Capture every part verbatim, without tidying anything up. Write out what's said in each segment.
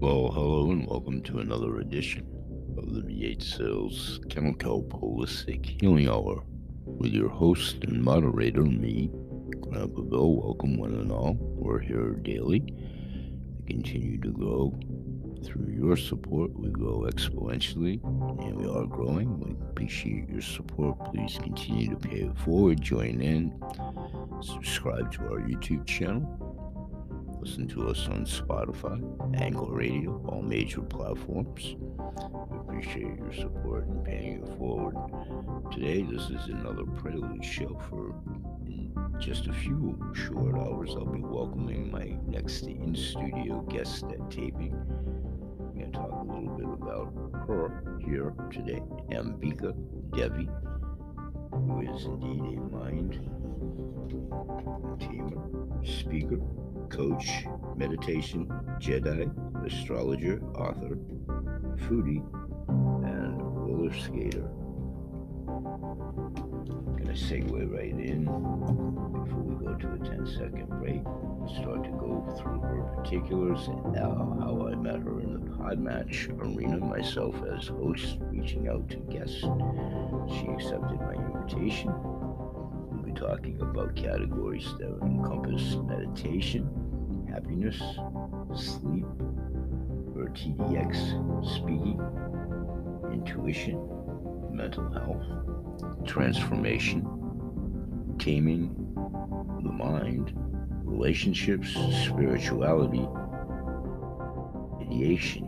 Well, hello and welcome to another edition of the V eight Sales Chemical Holistic Healing Hour with your host and moderator, me, Grandpa Bill. Welcome, one and all. We're here daily to continue to grow. Through your support, we grow exponentially, and we are growing. We appreciate your support. Please continue to pay it forward, join in, subscribe to our YouTube channel. Listen to us on Spotify, Anchor Radio, all major platforms. We appreciate your support and paying it forward. Today, this is another prelude show for in just a few short hours. I'll be welcoming my next in-studio guest at taping. I'm going to talk a little bit about her here today, Ambika Devi, who is indeed a mind tamer, speaker, coach, meditation, Jedi, astrologer, author, foodie, and roller skater. I'm going to segue right in before we go to a ten second break. Start to go through her particulars and how, how I met her in the Podmatch arena, myself as host, reaching out to guests. She accepted my invitation. We'll be talking about categories that encompass meditation, happiness, sleep, or T D X speaking, intuition, mental health, transformation, taming the mind, relationships, spirituality, ideation.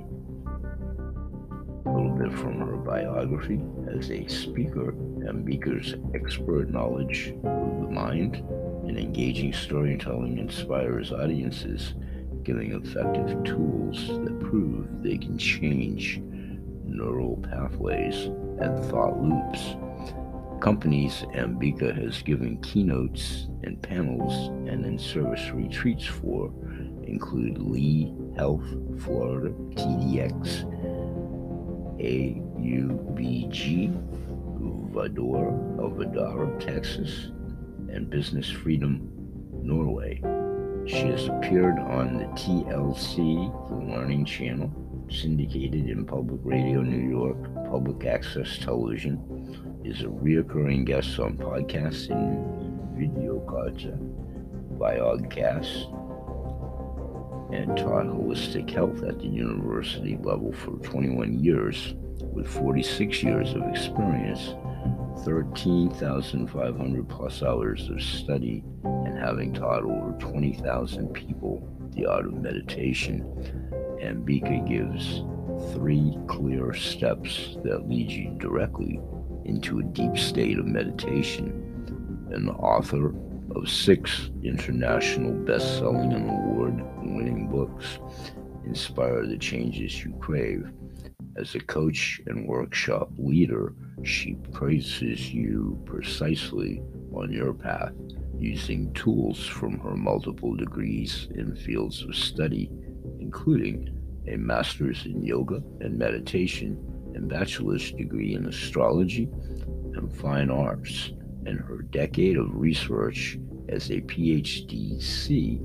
A little bit from her biography. As a speaker, Ambika's expert knowledge of the mind and engaging storytelling inspires audiences, giving effective tools that prove they can change neural pathways and thought loops. Companies Ambika has given keynotes and panels and in-service retreats for include Lee Health, Florida, T D X, A U B G, Vador, Alvadara, Texas, and Business Freedom, Norway. She has appeared on the T L C, the Learning Channel, syndicated in public radio New York, public access television, is a reoccurring guest on podcasts and video content, Biogcast, and taught holistic health at the university level for twenty-one years, with forty-six years of experience, thirteen thousand five hundred plus hours of study, and having taught over twenty thousand people the art of meditation. Ambika gives three clear steps that lead you directly into a deep state of meditation. An author of six international best-selling and award-winning books, inspire the changes you crave. As a coach and workshop leader, she places you precisely on your path using tools from her multiple degrees in fields of study, including a master's in yoga and meditation and bachelor's degree in astrology and fine arts, and her decade of research as a P H D C.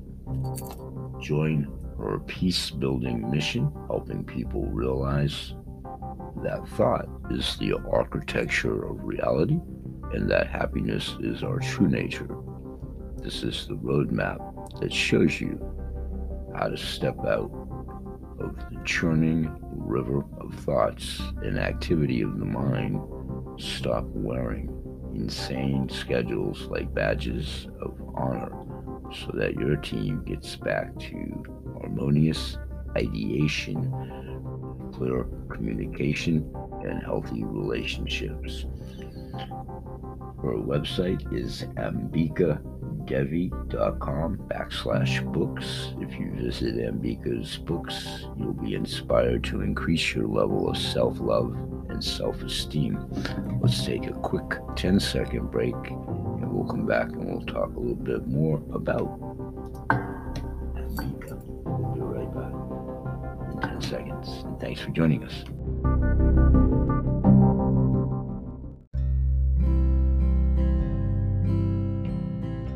Join her peace-building mission, helping people realize that thought is the architecture of reality and that happiness is our true nature. This is the roadmap that shows you how to step out of the churning river of thoughts and activity of the mind. Stop wearing insane schedules like badges of honor so that your team gets back to harmonious ideation, clear communication, and healthy relationships. Her website is ambikadevi.com backslash books. If you visit Ambika's books, you'll be inspired to increase your level of self-love and self-esteem. Let's take a quick ten second break and we'll come back and we'll talk a little bit more about Ambika. We'll be right back in ten seconds. And thanks for joining us.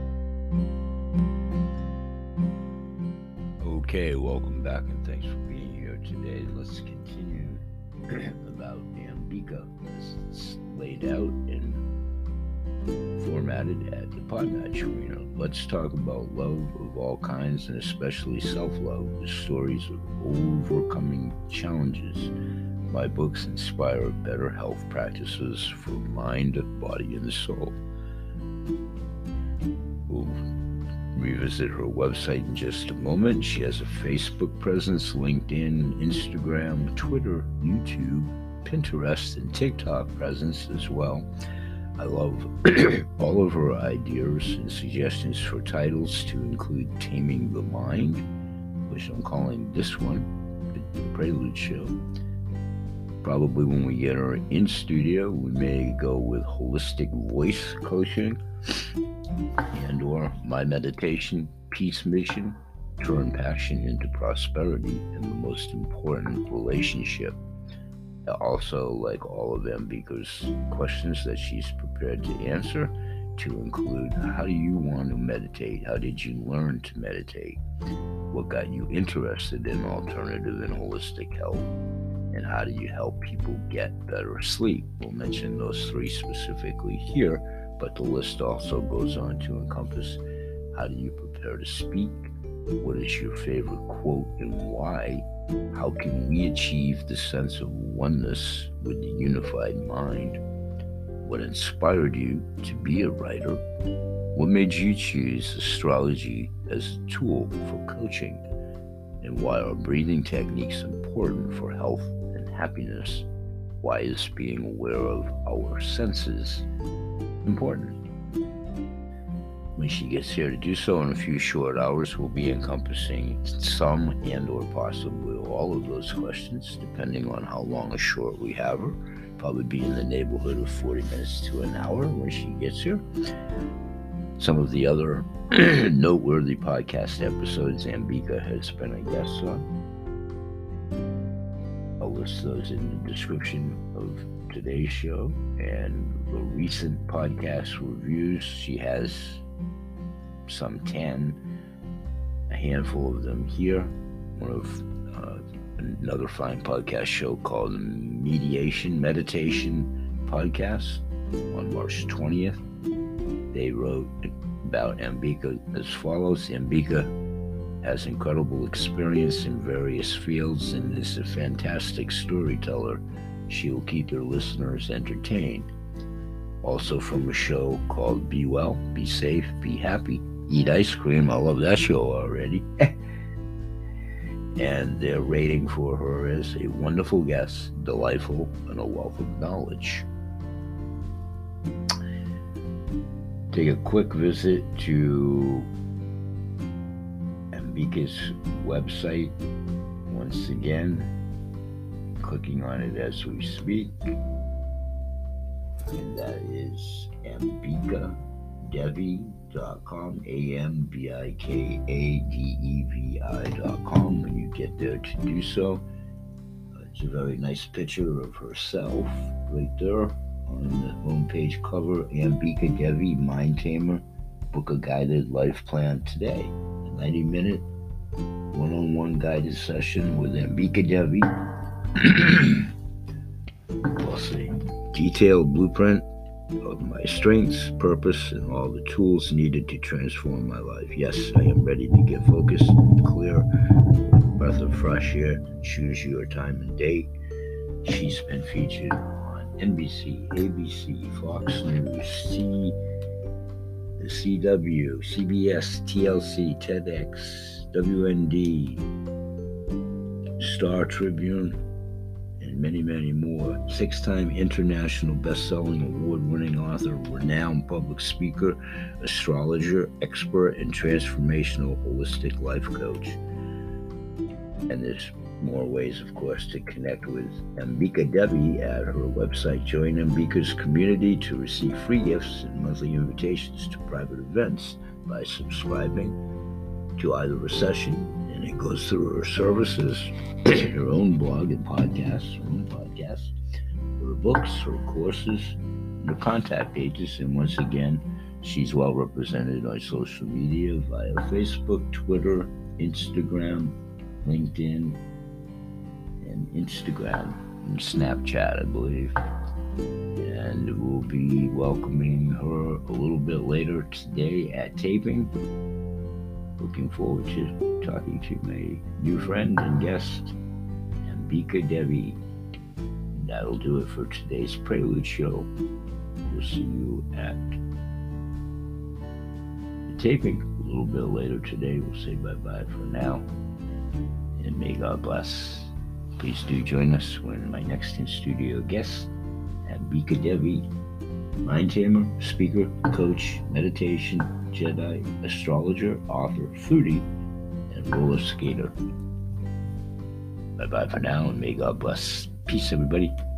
Okay, welcome back and thanks for being let's continue about Ambika as it's laid out and formatted at the Podmatch Arena. Let's talk about love of all kinds and especially self-love, the stories of overcoming challenges. My books inspire better health practices for mind, body, and soul. We'll revisit her website in just a moment. She has a Facebook presence, LinkedIn, Instagram, Twitter, YouTube, Pinterest, and TikTok presence as well. I love all of her ideas and suggestions for titles to include Taming the Mind, which I'm calling this one the Prelude Show. Probably when we get her in studio, we may go with Holistic Voice Coaching and or My Meditation, Peace Mission, Turn Passion into Prosperity, and the most important relationship. Also, like all of Ambika's questions that she's prepared to answer, to include how do you want to meditate? How did you learn to meditate? What got you interested in alternative and holistic health? And how do you help people get better sleep? We'll mention those three specifically here, but the list also goes on to encompass how do you prepare to speak? What is your favorite quote and why? How can we achieve the sense of oneness with the unified mind? What inspired you to be a writer? What made you choose astrology as a tool for coaching? And why are breathing techniques important for health and happiness? Why is being aware of our senses important? When she gets here to do so in a few short hours, we'll be encompassing some and or possibly all of those questions, depending on how long or short we have her. Probably be in the neighborhood of forty minutes to an hour when she gets here. Some of the other noteworthy podcast episodes Ambika has been a guest on. I'll list those in the description of today's show. And the recent podcast reviews, she has some ten, a handful of them here. One of uh, another fine podcast show called the Mediation Meditation Podcast on March twentieth. They wrote about Ambika as follows. Ambika has incredible experience in various fields and is a fantastic storyteller. She will keep her listeners entertained. Also from a show called Be Well, Be Safe, Be Happy, Eat Ice Cream. I love that show already. And their rating for her is a wonderful guest, delightful, and a wealth of knowledge. Take a quick visit to Ambika's website once again, clicking on it as we speak. And that is ambika devi dot com, A M B I K A D E V I dot com. When you get there to do so, uh, it's a very nice picture of herself right there on the homepage cover. Ambika Devi, Mind Tamer, book a guided life plan today. A ninety minute one-on-one guided session with Ambika Devi. Plus a detailed blueprint of my strengths, purpose, and all the tools needed to transform my life. Yes, I am ready to get focused, clear, breath of fresh air. Choose your time and date. She's been featured on N B C, A B C, Fox News, C, the C W, C B S, T L C, TEDx, W N D, Star Tribune, and many, many more. Six-time international best-selling, award-winning author, renowned public speaker, astrologer, expert, and transformational holistic life coach. And there's more ways, of course, to connect with Ambika Devi at her website. Join Ambika's community to receive free gifts and monthly invitations to private events by subscribing to either a session, and it goes through her services, her own blog and podcasts, her own podcast, her books, her courses, and her contact pages. And once again, she's well represented on social media via Facebook, Twitter, Instagram, LinkedIn, and Instagram and Snapchat, I believe. And we'll be welcoming her a little bit later today at taping. Looking forward to talking to my new friend and guest, Ambika Devi. That'll do it for today's Prelude Show. We'll see you at the taping a little bit later today. We'll say bye-bye for now. And may God bless. Please do join us when my next in-studio guest, Ambika Devi, mind tamer, speaker, coach, meditation, Jedi, astrologer, author, foodie, and roller skater. Bye-bye for now, and may God bless. Peace, everybody.